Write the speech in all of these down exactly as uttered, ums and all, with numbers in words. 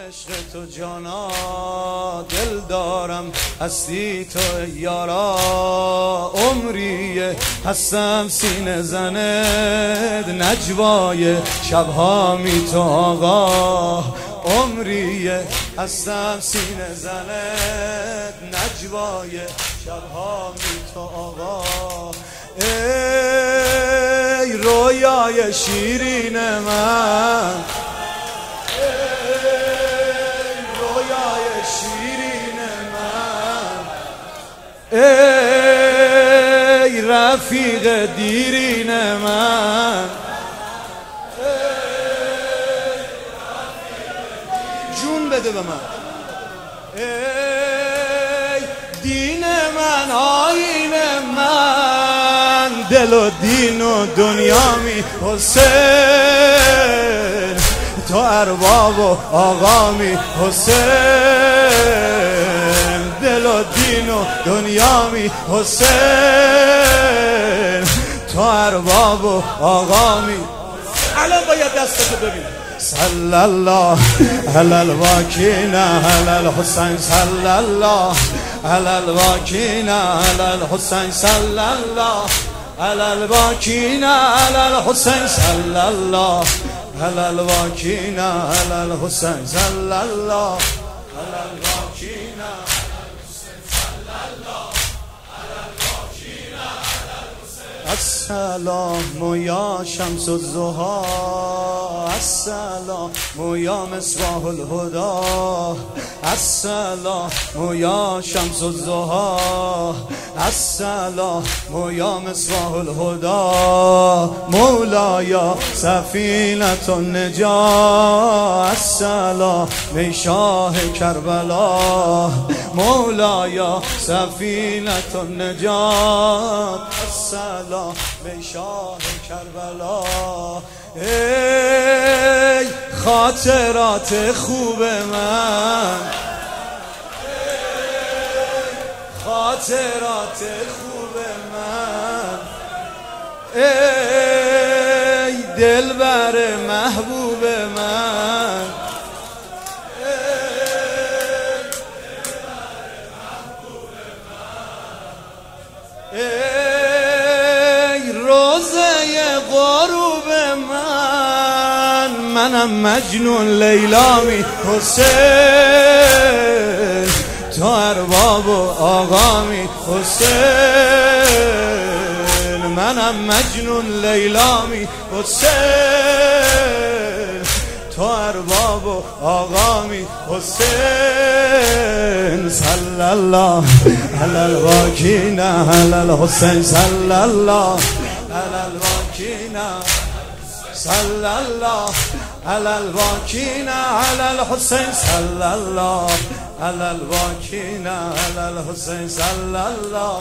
عشق تو جانا، دل دارم هستی تو یارا، عمریه هستم سینه زنت، نجوای شبها می تو آقا، عمریه هستم سینه زنت، نجوای شبها می تو آقا. ای رویای شیرین من، ای رفیق دیرین من، جون بده به من. ای دین من، آیین من، دل و دین و دنیا می حسین، تو ارباب و آقا می حسین، دل و دین و دنیا می حسین، تو ارباب و آقا می. الان باید دستتو ببین. صلی الله علی الواکین علی الحسین، صلی الله علی الواکین علی الحسین، صلی الله علی الواکین علی الحسین، صلی الله علی الواکین علی الحسین، صلی الله علی الواکین. السلام یا شمس الضحی، السلام یا مصباح الهدی، السلام یا شمس الضحی، السلام یا مصباح الهدی، مولایا سفینة النجاة، السلام ای شاه کربلا، مولایا سفینة النجاة، السلام ای شاه کربلا. ای خاطرات خوب من، خاطرات خوب من، ای دلبر محبوب من، غروب من، منم مجنون لیلا می حسین، تو ارباب و آقا می حسین، منم مجنون لیلا می حسین، تو ارباب و آقا می حسین. صلی الله علی الواکین علی الحسین، صلی الله علی الواکین، صلی الله علی الواکین علی الحسین، صلی الله علی الواکین علی الحسین، صلی الله.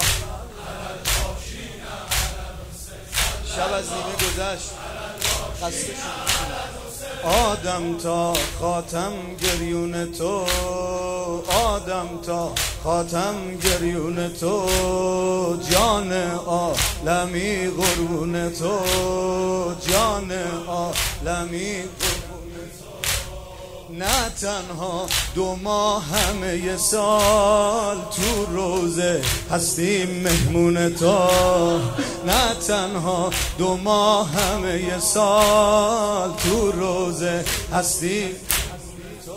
شب از نیمه گذشت، خسته شد. آدم تا خاتم گریون تو، آدم تا خاتم گریون تو، جان عالمی قربون تو، جان عالمی قربون تو. نه تنها دو ماه همه سال تو روزه هستیم مهمون تو، نه تنها دو ماه همه سال تو روزه هستیم تو.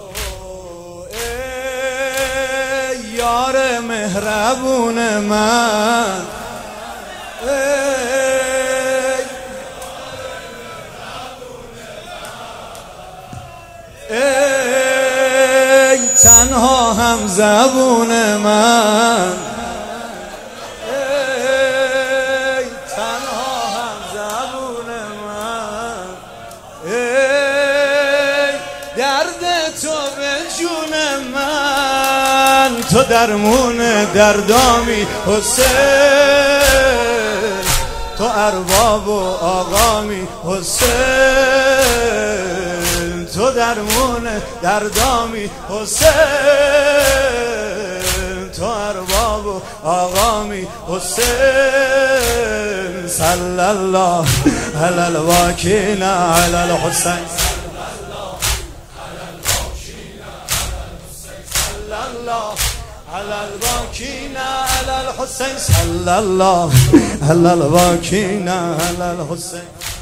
ای یار مهربون من، ای تنها هم زبون من، ای تنها هم زبون من، ای درد تو به جون من، تو درمون دردامی حسین، تو ارباب و آقامی حسین، تو درمون دردامی حسین، تو ارباب و آقامی حسین. صلی الله علی الواکین علی الحسین، صلى الله على الباكين على الحسين صلى الله على الباكين على الحسين